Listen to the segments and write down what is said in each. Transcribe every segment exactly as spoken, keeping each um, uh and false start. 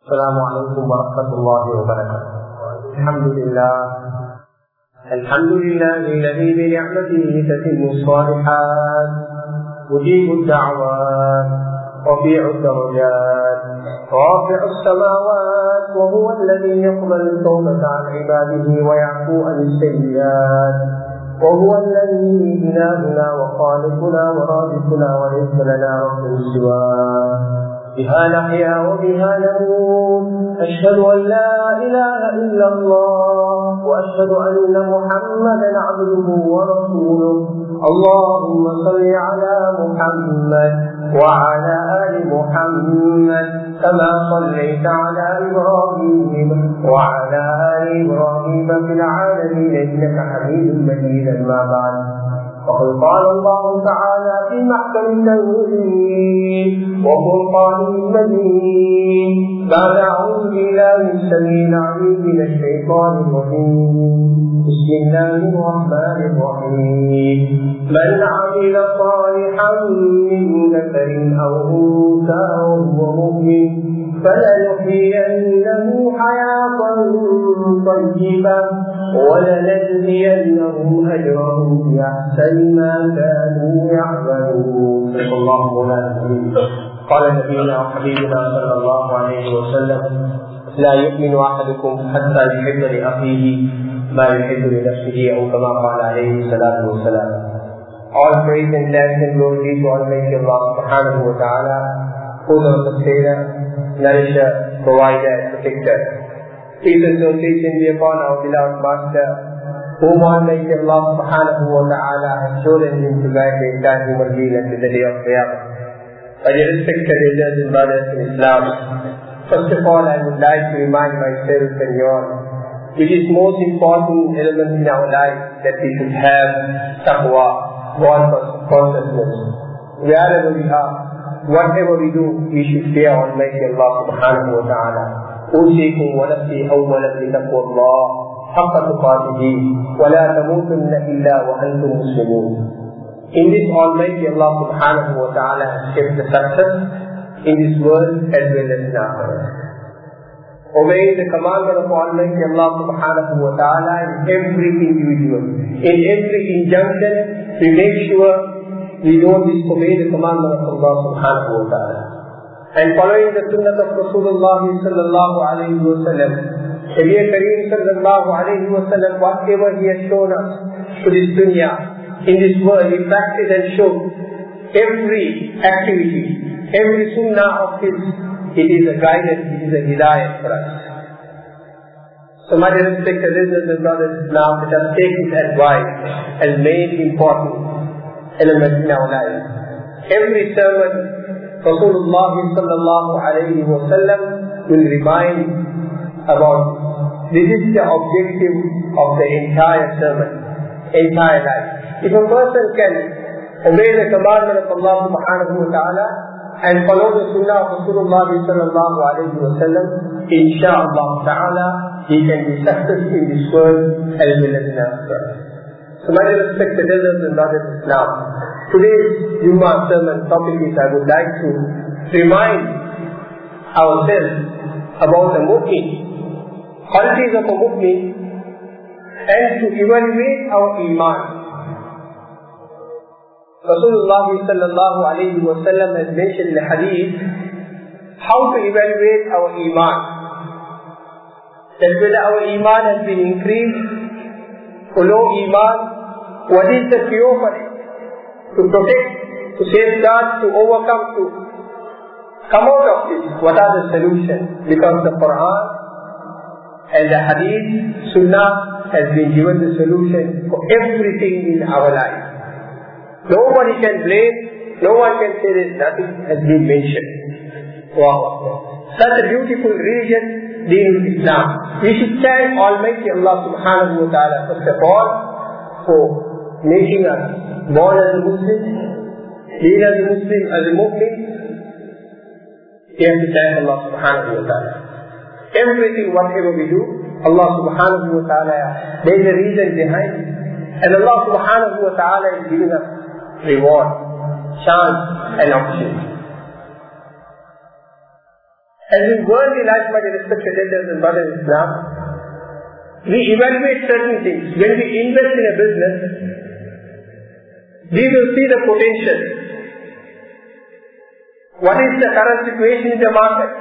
السلام عليكم ورحمة الله وبركاته. الحمد لله الحمد لله الذي بنعمته تتم الصالحات، مجيب الدعوات، رفيع الدرجات، رافع السماوات، وهو الذي يقبل التوبة عن عباده ويعفو عن السيئات، وهو الذي إلهنا وخالقنا ورازقنا وليس لنا رب سواه، بها نحيا وبها نموت. أشهد أن لا إله إلا الله وأشهد أن محمدا عبده ورسوله. اللهم صل على محمد وعلى آل محمد كما صليت على إبراهيم وعلى آل إبراهيم في العالمين إنك حميد مجيد. ما بعد، وقد قال الله تعالى في محكم التنزيل وفرقانه المجيد بعد أعوذ بالله السميع العليم من الشيطان الرجيم. بسم الله الرحمن الرحيم. من عمل صالحا من ذكر أو أنثى وهو مؤمن فلنحيينه حياة طيبة ولنجزينهم أجرهم بأحسن ما كانوا يعملون. صدق الله مولانا العظيم. قال نبينا وحبيبنا صلى الله عليه وسلم: لا يؤمن أحدكم حتى يحب لأخيه ما يحب لنفسه، أو كما قال عليه الصلاة والسلام. All praise and thanks and glory to Almighty Allah subhanahu wa ta'ala, who is the sustainer, nourisher, provider and protector. Peace and salvation be upon our beloved Master, whom Almighty Allah subhanahu wa ta'ala has chosen him to guide the entire human being until the day of Qiyamah. My dear respected elders and brothers in Islam, first of all I would like to remind myself and you all, it is most important element in our life that we should have taqwa, God consciousness. Wherever we are, whatever we do, we should fear Almighty Allah subhanahu wa ta'ala. أوصيكم ونفسي أولا بتقوى الله حق تقاته ولا تموتن إلا وأنتم مسلمون. In this Almighty Allah subhanahu wa ta'ala has kept the success in this world as well as in Akhirah. Obeying the commandment of Almighty Allah subhanahu wa ta'ala in every individual, in every injunction, we make sure we don't disobey the commandment of Allah subhanahu wa ta'ala. And following the sunnah of Rasulullah sallallahu alayhi wa sallam, Nabi Kareem sallallahu alayhi wa sallam, whatever he has shown us to this dunya, in this world, he practiced and showed every activity, every sunnah of his, it is a guidance, it is a hidayah for us. So my dear respected listeners and brothers, now let us take his advice as main important element in our life. Every sermon, Rasulullah sallallahu alayhi wa sallam will remind about this is the objective of the entire sermon, entire life. If a person can obey the commandment of Allah subhanahu wa ta'ala and follow the sunnah of Rasulullah sallallahu alayhi wa sallam, insha'Allah ta'ala, he can be successful in this world as well as in Akhirah. So my respected elders and brothers in Islam, today's Jummah sermon topic is I would like to remind ourselves about the mu'min, qualities of a mu'min, and to evaluate our iman. Rasulullah sallallahu alayhi wa sallam has mentioned in the hadith how to evaluate our iman. That whether our iman has been increased or low iman, what is the cure for it? To protect, to safeguard, to overcome, to come out of this. What are the solutions? Because the Quran and the Hadith, Sunnah has been given the solution for everything in our life. Nobody can blame, no one can say that nothing has been mentioned. Wow. Such a beautiful religion, Deen Islam. We should thank Almighty Allah subhanahu wa ta'ala first of all for making us born as a Muslim, being as a Muslim, as a Mu'min. We have to thank Allah subhanahu wa ta'ala. Everything, whatever we do, Allah subhanahu wa ta'ala, there is a reason behind it. And Allah subhanahu wa ta'ala is giving us reward, chance and opportunity. As in worldly life, my respected elders and brothers in Islam, we evaluate certain things. When we invest in a business, we will see the potential. What is the current situation in the market?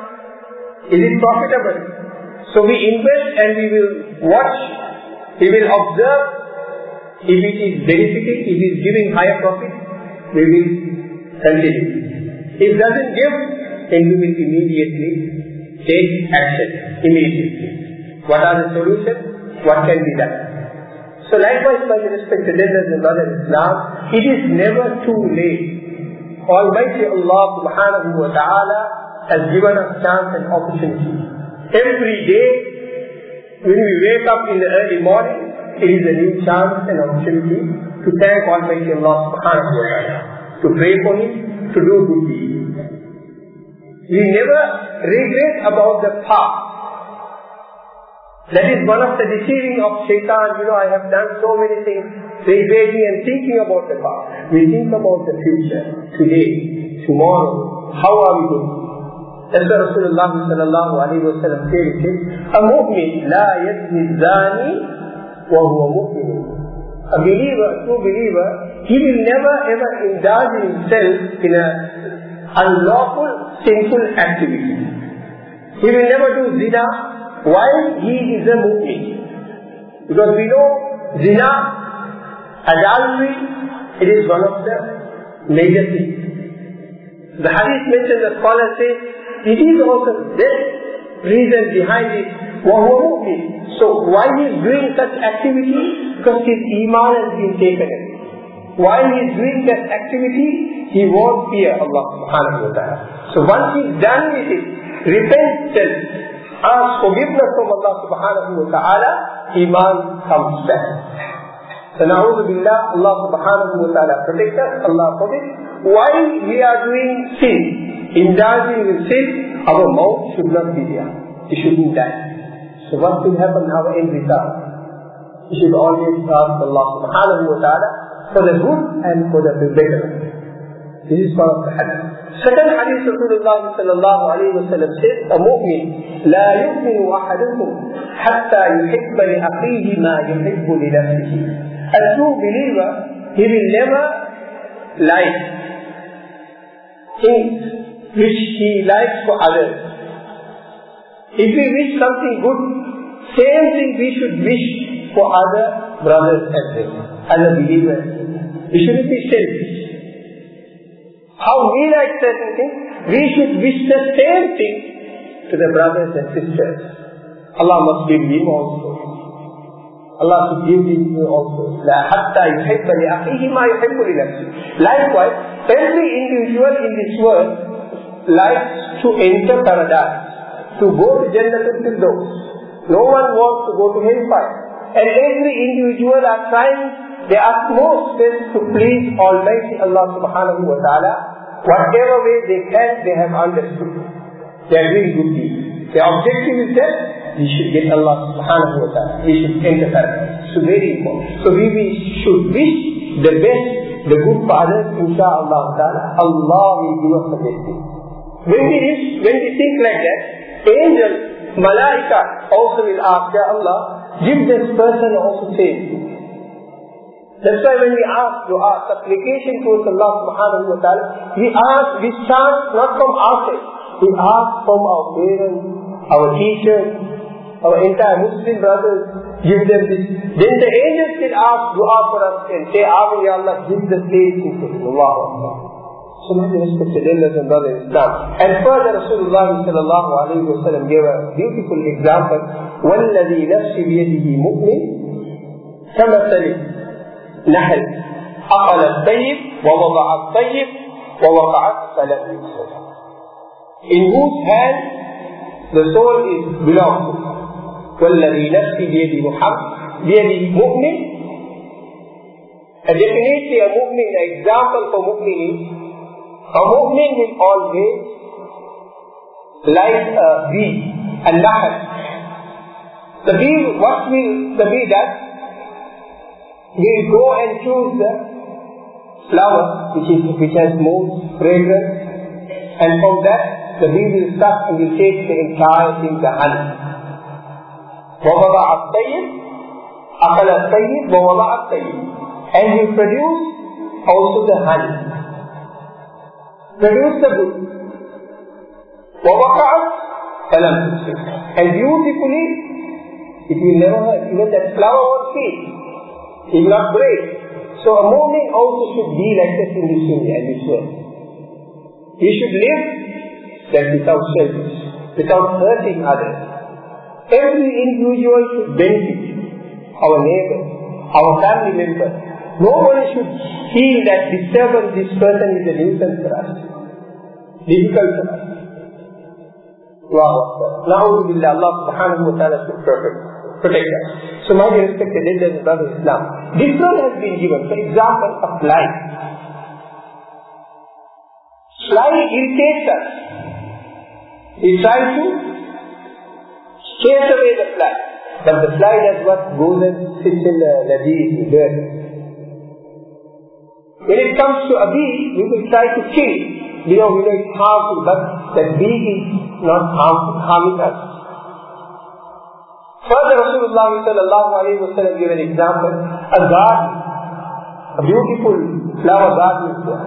Is it profitable? So we invest and we will watch, we will observe. If it is benefiting, if it is giving higher profit, we will continue. If it doesn't give, then we will immediately take action. Immediately. What are the solutions? What can be done? So likewise, by the respected elders and brothers in Islam, it is never too late. Almighty Allah subhanahu wa ta'ala has given us chance and opportunity. Every day, when we wake up in the early morning, it is a new chance and opportunity to thank Almighty Allah subhanahu wa ta'ala, to pray for Him, to do good deeds. We never regret about the past. That is one of the deceiving of shaitan. You know, I have done so many things, regretting and thinking about the past. We think about the future, today, tomorrow. How are we going? That's why Rasulullah sallallahu alayhi wa sallam said, a mu'min la yazni zani wa huwa mu'min. A believer, a true believer, he will never ever indulge himself in a unlawful, sinful activity. He will never do zina while he is a mu'min. Because we know zina, adultery, it is one of the major things. The hadith mentioned, the scholar says, it is also this reason behind it. So why he is doing such activity? Because his iman has been taken in. While he is doing that activity, he won't fear Allah subhanahu wa ta'ala. So once he is done with it, repentance, ask forgiveness from Allah subhanahu wa ta'ala, iman comes back. So na'udhu billah, Allah subhanahu wa ta'ala protect us, Allah forbid. While we are doing sin, indulging in sin, our mouth should not be there. It shouldn't die. So what will happen, our end result? We should always ask Allah subhanahu wa ta'ala for the good and for the better. This is one of the hadith. Second hadith, Rasulullah sallallahu alayhi wa sallam says, a mu'min la yu'minu ahadukum hatta yuhibba li akhihi ma yuhibbu li nafsihi. A true believer, he will never like things which he likes for others. If we wish something good, same thing we should wish for other brothers and sisters, other believers. We shouldn't be selfish. How we like certain things, we should wish the same thing to the brothers and sisters. Allah must give him also. Allah should give him also. Likewise, every individual in this world likes to enter paradise, to go to Jannatul Firdaus. No one wants to go to hellfire. And every individual are trying their utmost best to please Almighty Allah subhanahu wa ta'ala. Whatever way they can, they have understood. They are doing good deeds. Their objective is that we should get Allah subhanahu wa ta'ala. We should enter paradise. So very important. So we, we should wish the best, the good for others, inshaAllah ta'ala. Allah will give us the best thing. When we wish, when we think like that, angels, malaika also will ask, Ya Allah, give this person also safety. That's why when we ask dua, supplication towards Allah subhanahu wa ta'ala, we ask, we chant not from ourselves, we ask from our parents, our teachers, our entire Muslim brothers, give them this. Then the angels will ask dua for us and say, Amin, Ya Allah, give the safety to Allah. So many respected elders and brothers in Islam. And further, Rasulullah sallallahu alayhi wa sallam gave a beautiful example. وَالَّذِي نَفْسِ بِيَدِهِ مُؤْمِنٍ كَمَثَلِ نَحْلٍ أَقَلَ الطَّيِّبِ وَوَضَعَ الطَّيِّبِ وَوَقَعَتْ فَلَمْ يُفْسَدْ. In whose hand the soul is belongs to. وَالَّذِي نَفْسِ بِيَدِهِ بِيَدِهِ مُؤْمِنٍ. A definitely a mu'min, an example for mu'min is, a mu'min will always like a bee, a nahl. The bee, what will the bee does? Will go and choose the flower which is which has most fragrance, and from that the bee will suck and will take the entire thing, the honey. وَوَضَعَ الطَّيِّبِ أَخَلَ الطَّيِّبِ وَوَضَعَ الطَّيِّبِ. And will produce also the honey. Produce the good. وَوَقَعَتْ فَلَمْ تُصِبْ. And beautifully, it will never hurt. Even that flower won't fade. It will not break. So a mu'min also should be like this in this dunya and this world. He should live that without selfish, without hurting others. Every individual should benefit our neighbor, our family member. Nobody should feel that disturbance, this person is a nuisance for us. Difficult for us. Allahu Akbar. Na'udhu billah, Allah subhanahu wa ta'ala should protect, protect us. So my respected elders and brothers in Islam, this one has been given. For example, a fly. Fly irritates us. We try to chase away the fly. But the fly does what? Goes and sits in the nadi, the dirt. When it comes to a bee, we will try to kill. We know, we know it's harmful, but that bee is not harmful, harming us. Further, Rasulullah sallallahu alayhi wa sallam gave an example. A garden, a beautiful flower garden is there.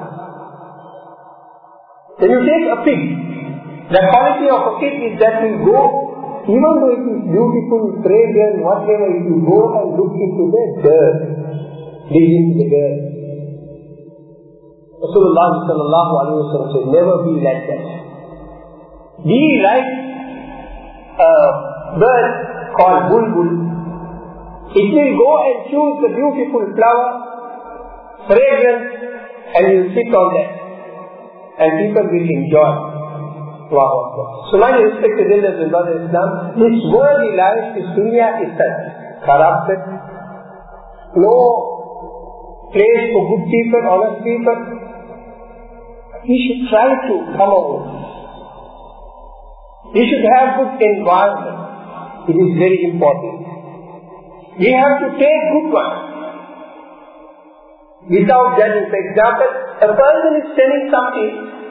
When you take a pig, the quality of a pig is that will go, even though it is beautiful, fragrant, whatever, if you go and look into the dirt, dig into the dirt. Rasulullah sallallahu alayhi wa sallam said, never be like that. Be like a bird called bulbul. It will go and choose the beautiful flower, fragrant, and will sit on that. And people will enjoy. Wow. So my respected elders and brothers in Islam, this worldly life, this dunya is such corrupted. No place for good people, honest people. We should try to come over. We should have good environment. It is very important. We have to take good ones. Without judging. For example, a person is selling something.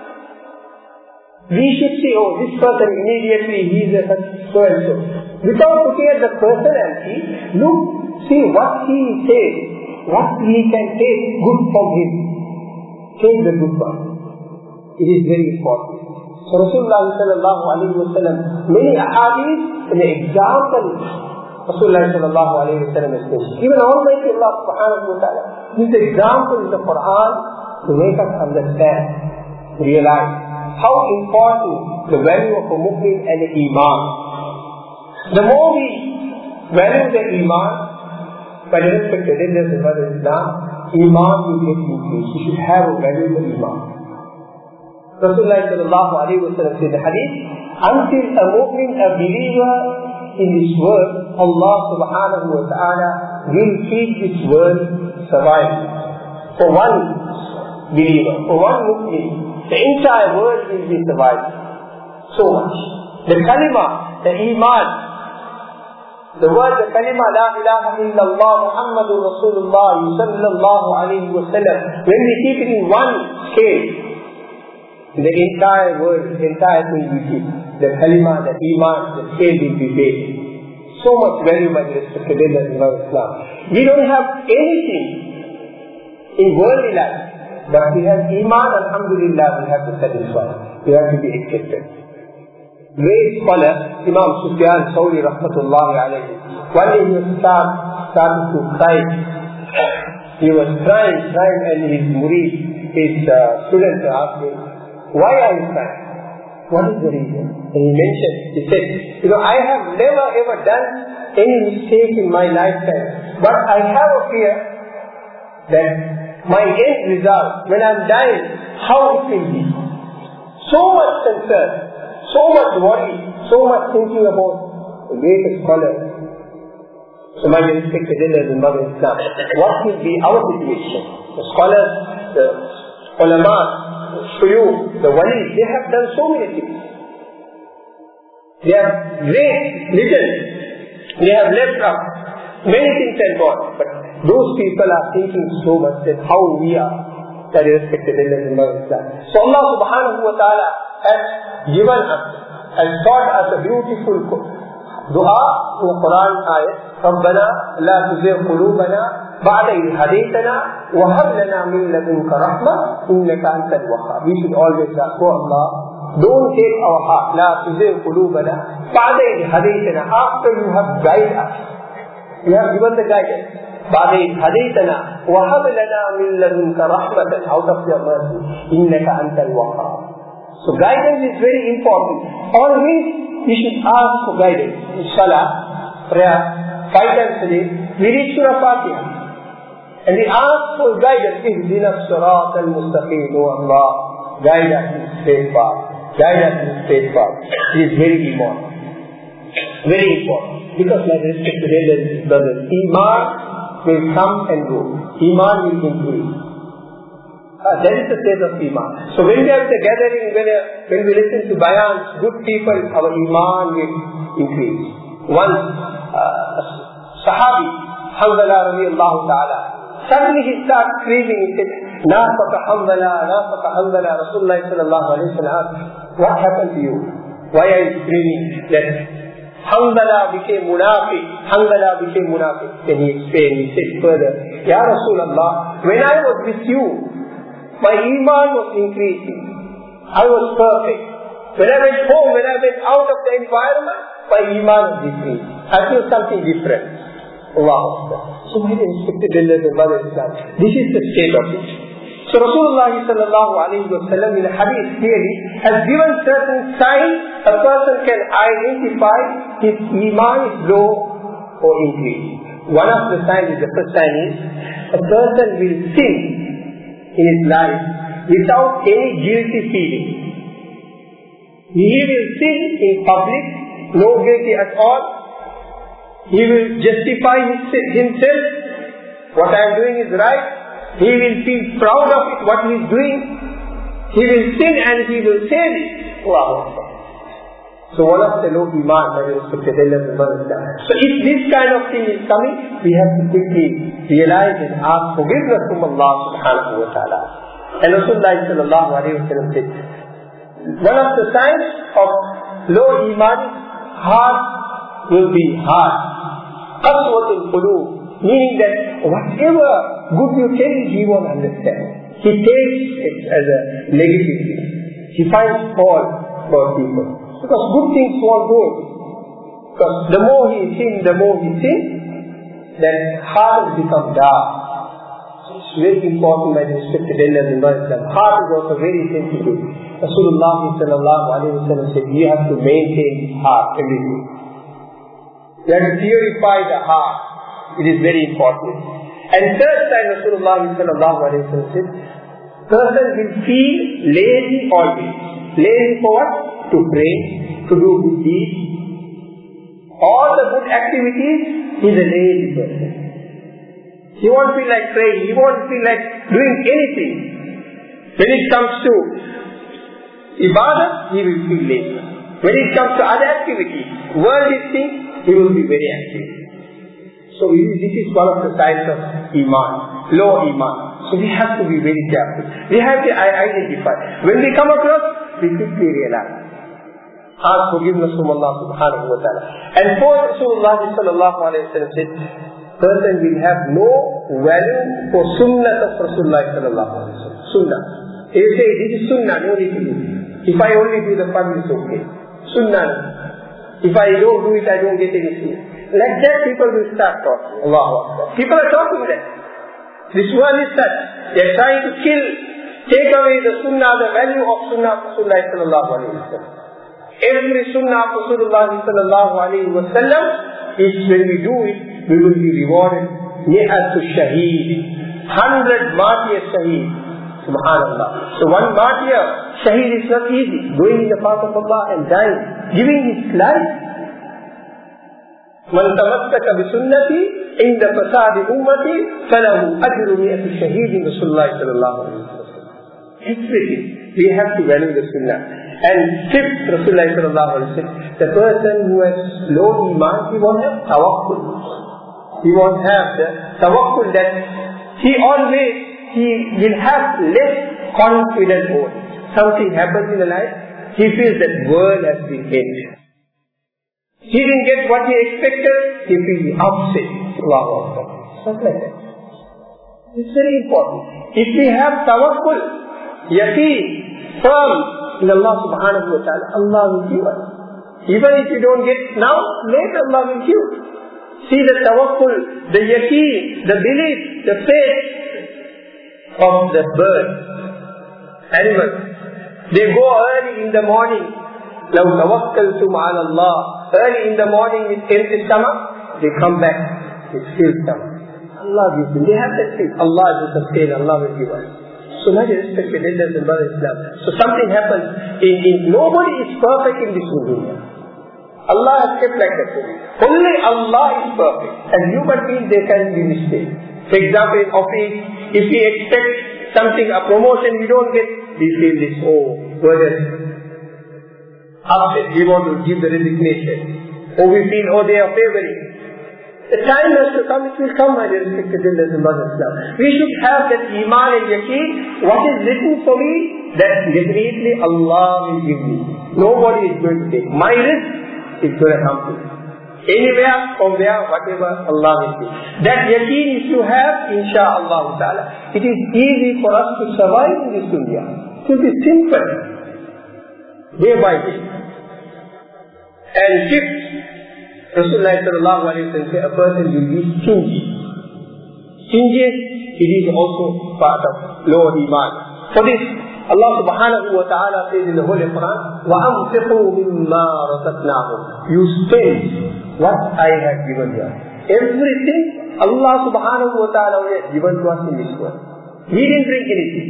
We should say, oh, this person immediately, he is a so and so. Without looking at the personality, look, see what he says, what we can take good from him. Take the good one. It is very important. So Rasulullah sallallahu alayhi wa sallam, many ahadith, an example, Rasulullah sallallahu alayhi wa sallam has mentioned. Even Almighty Allah subhanahu wa ta'ala, this example in the Quran to make us understand, realize how important the value of a Muslim and the Iman. The more we value the Iman, by the respect of elders and brothers in Islam, Iman will get increased. You should have a valuable Iman. Rasulullah sallallahu alayhi wa sallam said the hadith, until a Muslim, a believer in this world, Allah subhanahu wa ta'ala will keep this world surviving. For one believer, for one Muslim, the entire world will be surviving. So much. The kalima, the iman, the word, the kalima, la ilaha illallah, Muhammadur Rasulullah sallallahu alayhi wa sallam, when we keep it in one scale, the entire world, the entire thing we keep, the kalima, the iman, the scale will be big. So much value by the respected elders of Islam. We don't have anything in worldly life, but we have iman, alhamdulillah, we have to satisfy. We have to be accepted. Great scholar, Imam Sufyan Thawri rahmatullahi alayhi, one day he was start, starting to cry. He was crying, crying, and his murid, his uh, students asked him, why are you crying? What is the reason? And he mentioned, he said, you know, I have never ever done any mistake in my lifetime, but I have a fear that my end result, when I'm dying, how it will be. So much concern, so much worry, so much thinking about the greatest scholar. So my respected elders and brothers in Islam, what will be our situation? The scholars, the ulama, the shuyukh, the walis, they have done so many things. They are great legends. They have left up many things and gone. But those people are thinking so much that how we are, that is respected elders and brothers in Islam. So Allah subhanahu wa ta'ala has given us and taught us a beautiful dua in the Quran ayat, رَبَّنَا لَا تُزِغْ قُلُوبَنَا بَعْدَ إِذْ هَدَيْتَنَا وَهَبْ لَنَا مِن لَّدُنكَ رَحْمَةً إِنَّكَ أَنتَ الْوَهَّابُ. We should always ask, oh Allah, don't take our heart, لَا تُزِغْ قُلُوبَنَا بَعْدَ إِذْ هَدَيْتَنَا, after you have guided us. You have given the guidance. بَعْدَ إِذْ هَدَيْتَنَا وَهَبْ لَنَا مِن لَّدُنكَ رَحْمَةً, out of your mercy, إِنَّكَ أَنتَ الْوَهَّابُ. So guidance is very important. Always we should ask for guidance. In Salah, prayer, five times a day, we read Surah Fatiha. And we ask for guidance. Ihdina as-sirat al-mustaqim. Oh Allah, guide us in straight path. Guide us in straight path. It is very important. Very important. Because like respected elders, brothers, Iman will come and go. Iman will increase. Uh, that is the state of Iman. So when we are at the gathering, when, uh, when we listen to bayans, good people, our Iman will increase. One uh, Sahabi, Hanzala radiallahu ta'ala, suddenly he starts screaming, he said, Nafaka Hanzala, Nafaka Hanzala, Rasulullah sallallahu alayhi wa sallam asked, what happened to you? Why are you screaming that Hanzala became munafiq, Hanzala became munafiq? Then he explained, he said further, Ya Rasulullah, when I was with you, my Iman was increasing. I was perfect. When I went home, when I went out of the environment, my Iman was decreased. I feel something different. Allah. So my respected elders and brothers, this is the state of it. So Rasulullah sallallahu alayhi wa sallam in a hadith clearly has given certain signs a person can identify his Iman is low or increased. One of the signs is, the first sign is, a person will sin in his life without any guilty feeling. He will sin in public, no guilty at all. He will justify himself, what I am doing is right. He will feel proud of it, what he is doing. He will sin and he will say this. Wow. So one of the low Iman, that is respected elders and brothers. So if this kind of thing is coming, we have to quickly realize and ask forgiveness from Allah subhanahu wa ta'ala. And Rasulullah sallallahu alayhi wa sallam said, one of the signs of low Iman, heart will be hard. Qaswatul qulub, meaning that whatever good you tell him, he won't understand. He takes it as a negative thing. He finds fault for people. Because good things won't do it. Because the more he sins, the more he sins, then heart will become dark. So it's very important, my respected elders in Islam. Heart is also very sensitive. Rasulullah sallallahu alayhi wa sallam said, you have to maintain his heart every day. You have to purify the heart. It is very important. And third time Rasulullah sallallahu alayhi wa sallam said, person will feel lazy always. Lazy for what? To pray, to do good deeds. All the good activities, he is a lazy person. He won't feel like praying, he won't feel like doing anything. When it comes to ibadah, he will feel lazy. When it comes to other activities, worldly things, he will be very active. So this is one of the signs of Iman, low Iman. So we have to be very careful. We have to identify. When we come across, we quickly realize. Ask forgiveness from Allah subhanahu wa ta'ala. And fourth, Rasulullah sallallahu alayhi wa sallam said, person will have no value for sunnah of Rasulullah sallallahu alayhi wa sallam. Sunnah. He will say, this is sunnah, no need to do. If I only do the fun, it's okay. Sunnah. If I don't do it, I don't get anything. Like that, people will start talking. Allahu Akbar. People are talking that. This world is such. They are trying to kill, take away the sunnah, the value of sunnah of Rasulullah sallallahu alayhi wa sallam. Every sunnah of Rasulullah sallallahu alayhi wa sallam is, when we do it, we will be rewarded. Ni'atu shaheed. Hundred martyrs shaheed. Subhanallah. So one martyr, shaheed is not easy. Going in the path of Allah and dying. Giving his life. Man tamassaka bi sunnati inda fasadi ummati falahu ajru ni'atu shaheed in Rasulullah sallallahu alayhi wa sallam. Everything. We have to value the sunnah. And fifth, Rasulullah sallallahu alayhi wa sallam, the person who has low Iman, he won't have tawakkul. He won't have the tawakkul that he always, he will have less confidence over. Something happens in the life, he feels that world has been ended. He didn't get what he expected, he feels upset. Allahu Akbar. Something like that. It's very important. If we have tawakkul, yaqeen, firm in Allah subhanahu wa ta'ala, Allah will give us. Even if you don't get now, later Allah will give. See the tawakkul, the yaqeen, the belief, the faith of the bird, animals. They go early in the morning. لو توكلتم على الله. Early in the morning with empty stomach, they come back with filled stomach. Allah gives them. They have that faith. Allah is the sustainer. Allah will give us. So much respect with elders and brothers Islam. So something happens. In, in, nobody is perfect in this dunya. Allah has kept like that. Only Allah is perfect. And human beings, there can be mistakes. For example, in office, if we expect something, a promotion we don't get, we feel this, oh, burden. Upset, we want to give the resignation. Or we feel, oh, they are favoring. The time has to come, it will come, my dear respected elders and brothers Islam. We should have that iman and yaqeen. What is written for me, that definitely Allah will give me. Nobody is going to take. My risk is going to come to me. Anywhere, from there, whatever, Allah will give. That yaqeen if you have, insha'Allah ta'ala, it is easy for us to survive in this dunya. It will be simple. Day by day. And fifth, Rasulullah sallallahu alayhi wa sallam said, a person will be stingy. Stingy, it is also part of lower iman. For this, Allah subhanahu wa ta'ala says in the Holy Quran, وَأَنْفِقُوا مِمَّا رَزَقْنَاهُمْ. You spend what I have given you. Everything Allah subhanahu wa ta'ala has given to us in this world. He didn't bring anything.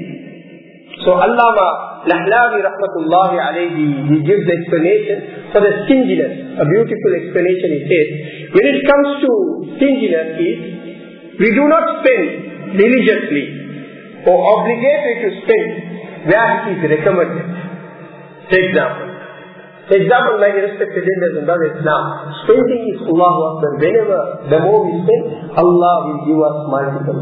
So Allama Lahlawi rahmatullahi alayhi, he gives the explanation for the stinginess. A beautiful explanation he says. When it comes to stinginess, is we do not spend religiously or obligatory to spend where it is recommended. For example, for example, my respected elders and brothers Islam, spending is Allahu Akbar. Whenever, the more we spend, Allah will give us multiple.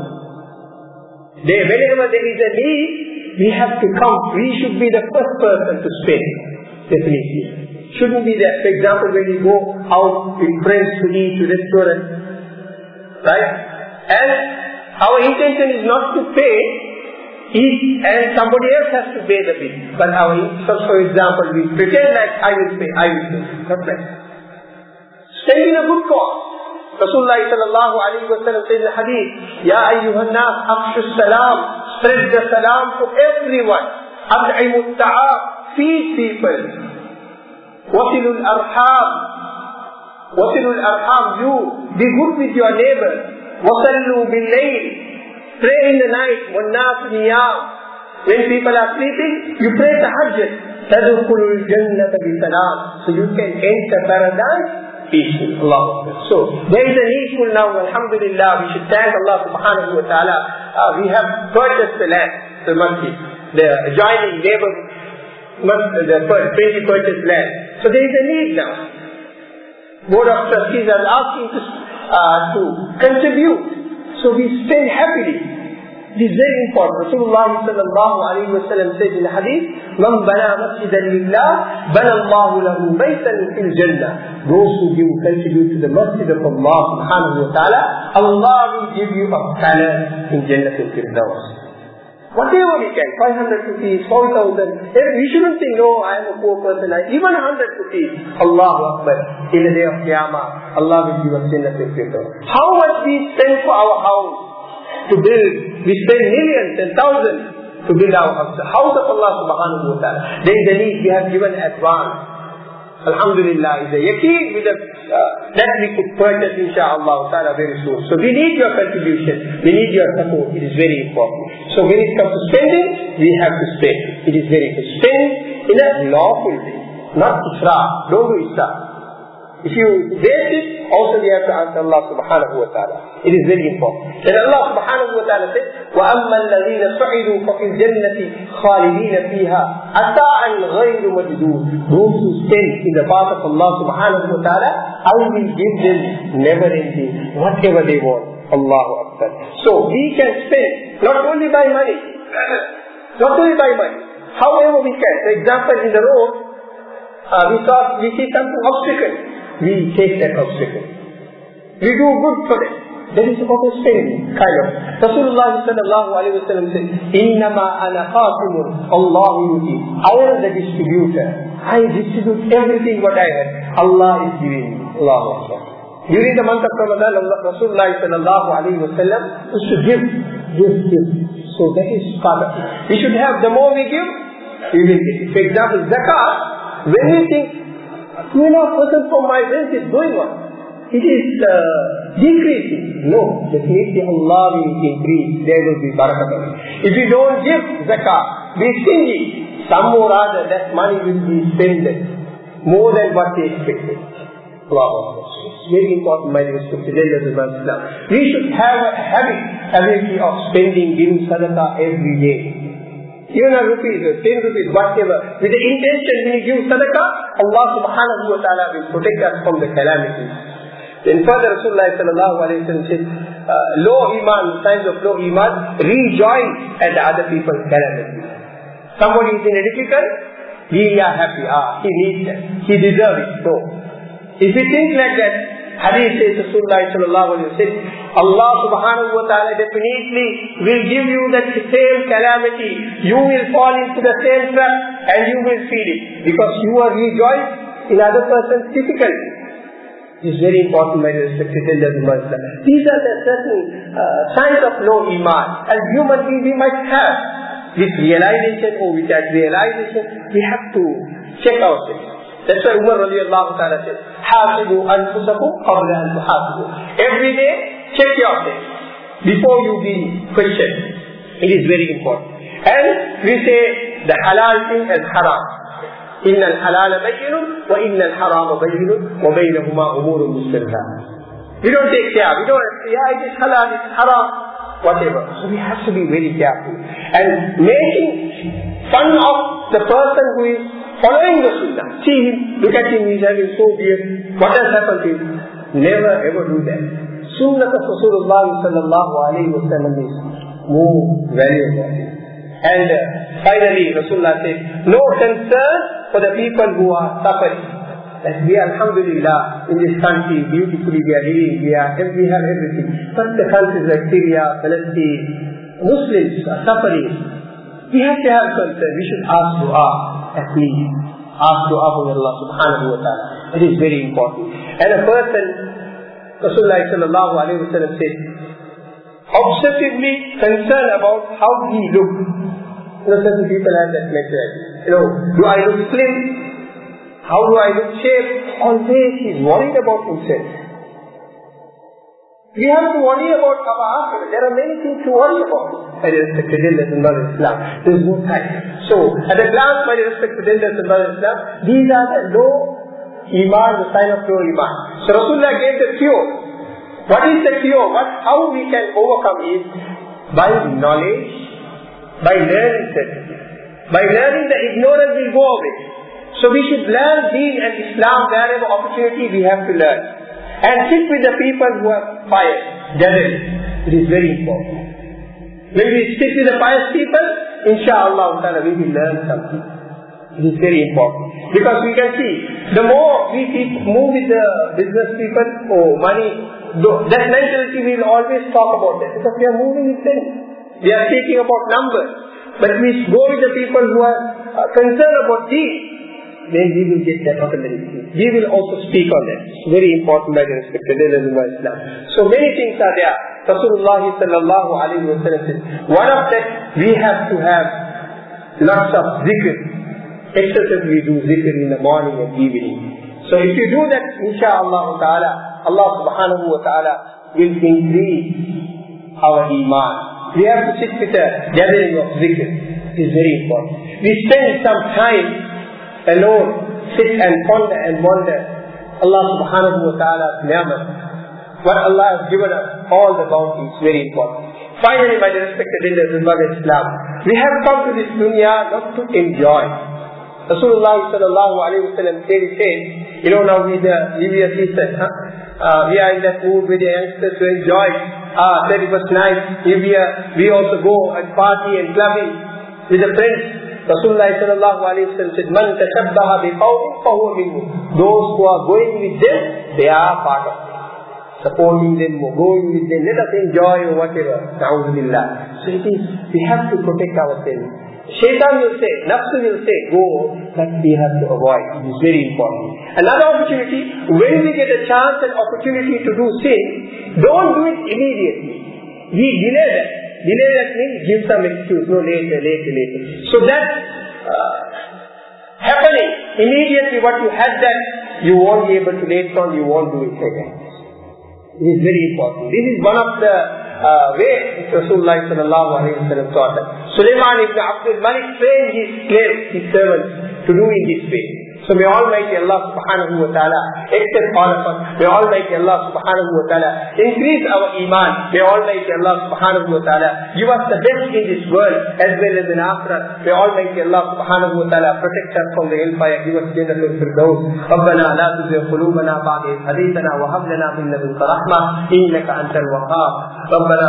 There, whenever there is a need, we have to come. We should be the first person to spend. Definitely. Shouldn't be that. For example, when we go out with friends to eat to restaurant, right? And our intention is not to pay, eat, and somebody else has to pay the bill. But our, so for example, we pretend like I will pay, I will pay. Not right. Spending a good cause. Rasulullah sallallahu alayhi wa sallam says in the hadith, Ya ayyuhan nas, afshu salam, spread the salam to everyone. Ad'imu ta'ab, feed people. Wasilul arham, wasilul arham, you be good with your neighbor. Wasallu bil layl, pray in the night. Wannas niyam, when people are sleeping, you pray tahajjud. Tadkhulul jannata bi salam, so you can enter paradise peaceful. Allah. So, there is a needful now, alhamdulillah, we should thank Allah subhanahu wa ta'ala. Uh, we have purchased the land, the masjid, the adjoining neighbor, the twenty purchased land. So there is a need now. Board of Trustees are asking to, uh, to contribute. So we spend happily. This is very important. Rasulullah sallallahu alayhi wa sallam says in the hadith, Man bana masjidan lillah, bana Allahu lahu baytan fil jannah. Those who give contribute to the masjid of Allah subhanahu wa ta'ala, Allah will give you a palace in Jannatul Firdaus. Whatever we can, five hundred rupees, four thousand, we shouldn't think, no, I am a poor person, even one hundred rupees. Allahu Akbar. In the day of Qiyamah, Allah will give us Jannatul Firdaus. How much we spend for our house to build? We spend millions and thousands to build our house. The house of Allah subhanahu wa ta'ala. There is a need, we have given advance. Alhamdulillah, is a yaqeen with a, uh, that we could purchase insha'Allah ta'ala very soon. So we need your contribution, we need your support, it is very important. So when it comes to spending, we have to spend. It is very good. Spend in a lawful way, not israf. Don't do israf. If you waste it, also we have to ask Allah subhanahu wa ta'ala. It is very important. Then Allah subhanahu wa ta'ala says, وَأَمَّا الَّذِينَ سُعِدُوا فَفِي الْجَنَّةِ خَالِدِينَ فِيهَا أَتَاءً غَيْرُ مَجْدُودٍ. Those who spend in the path of Allah subhanahu wa ta'ala, I will give them never ending, whatever they want. Allahu Akbar. So we can spend, not only by money, not only by money, however we can. For example, in the road, Uh, we saw, we see something obstacle. We take that obstacle. We do good for them. That is about the same kind of. Rasulullah sallallahu alayhi wa sallam said, Innama ana qasimun, Allah yuti. I am the distributor. I distribute everything what I have. Allah is giving me. Allah Akbar. During the month of Ramadan, Rasulullah sallallahu alayhi wa sallam used to give, give, give. So that is part of it. We should have, the more we give, we will get. For example, zakat, when we think, two and a half percent from my wealth is going on, it is uh, decreasing. No, definitely Allah will increase. There will be barakah. If we don't give zakat, be stingy, some more other, that money will be spent more than what they expected. Allah. It's very important, my respected elders of Islam. We should have a habit, ability of spending, giving sadaqah every day. Even a rupees or ten rupees, whatever. With the intention when you give sadaqah, Allah subhanahu wa ta'ala will protect us from the calamities. Then further Rasulullah sallallahu alayhi wa sallam said, uh, low iman, signs of low iman, rejoice at the other people's calamities. Somebody is in a difficulty, we are happy. Ah, he needs that. He deserves it. So, if we think like that, hadith says Rasulullah sallallahu alayhi wa sallam, Allah subhanahu wa ta'ala definitely will give you that same calamity. You will fall into the same trap and you will feel it. Because you are rejoiced in other person's difficulty. It's very important, my respected elders of Islam. These are the certain uh, signs of low iman. As human beings, we might have this realization or with that realization, we have to check ourselves. That's why Umar radiallahu ta'ala said, Hasibu anfusakum qabla an tuhasibu. Every day, check yourself before you be questioned. It is very important. And we say the halal thing and haram. إن الحلال بين وإن الحرام بين وبينهما أمور مشتبهات. We don't take care. We don't say, yeah, it is halal, it is haram, whatever. So we have to be very careful. And making fun of the person who is following the sunnah. See him, look at him, he's having so beard. What has happened to him? Never ever do that. Sunnah of Rasulullah sallallahu alayhi wa sallam is more valuable. And uh, finally, Rasulullah said, no concern for the people who are suffering. That we are, alhamdulillah, in this country, beautifully we are living, we, are, we have everything. But the countries like Syria, Palestine, Muslims are suffering. We have to have concern. We should ask dua, at least. Ask dua from Allah subhanahu wa ta'ala. It is very important. And a person, Rasulullah sallallahu alayhi wa sallam said, obsessively concerned about how he looks. You know, certain people have that mentality. You know, do I look slim? How do I look shaped? Always he is worried about himself. We have to worry about our akhirah. There are many things to worry about. My respected elders in Islam. There is no time. So, at a glance, my respected elders in Islam, these are the low iman, the sign of low iman. So, Rasulullah gave the cure. What is the cure? What, how we can overcome is by knowledge, by learning certain. By learning, the ignorance will go away. So we should learn Deen and Islam wherever opportunity we have to learn. And sit with the people who are pious, generally. It is very important. When we sit with the pious people, inshallah ta'ala we will learn something. It is very important. Because we can see, the more we move with the business people or money, that mentality we will always talk about that. Because we are moving with them. We are speaking about numbers. But we go with the people who are uh, concerned about Deen, then we will get that automatically. We will also speak on that. It's very important, my respected elders in Islam. So many things are there. Rasulullah sallallahu alayhi wa sallam said, one of that, we have to have lots of zikr. Excessively do zikr in the morning and evening. So if you do that, inshaAllah ta'ala, Allah subhanahu wa ta'ala will increase our iman. We have to sit with a gathering of zikr. It is very important. We spend some time alone, sit and ponder and wonder Allah subhanahu wa ta'ala's ni'mat. What Allah has given us, all the bounty is very important. Finally, my respected elders in Islam, we have come to this dunya not to enjoy. Rasulullah sallallahu alayhi wa sallam said, you know, now we the New Year season, huh? uh, we are in that mood with the youngsters to enjoy Ah, thirty-first night, New Year, we also go and party and clubbing with the friends. Rasulullah sallallahu alaihi wasallam said, "Man tashabbaha biqawmin fahuwa minhum." Those who are going with them, they are part of them. Supporting them or going with them, let us enjoy or whatever. Na'udhu. So it is, we have to protect ourselves. Shaitan will say, Nafsu will say, go, but we have to avoid. It is very important. Another opportunity, when we get a chance and opportunity to do sin, don't do it immediately. We delay that. Delay that means give some excuse. No, later, later, later. So that uh, happening immediately, what you had that, you won't be able to later on, you won't do it again. It is very important. This is one of the uh, ways Rasulullah sallallahu alayhi wa sallam taught us. Sulaiman ibn Abdul Malik trained his slaves, his servants, to do in this way. So may Almighty Allah subhanahu wa ta'ala accept all of us. May Almighty Allah subhanahu wa ta'ala increase our iman. May Almighty Allah subhanahu wa ta'ala give us the best in this world as well as in Akhirah. May Almighty Allah subhanahu wa ta'ala protect us from the hellfire. Give us Jannatul Firdaus. ربنا لا تزغ قلوبنا بعد إذ هديتنا وهب لنا من لدنك رحمة إنك أنت الوهاب. ربنا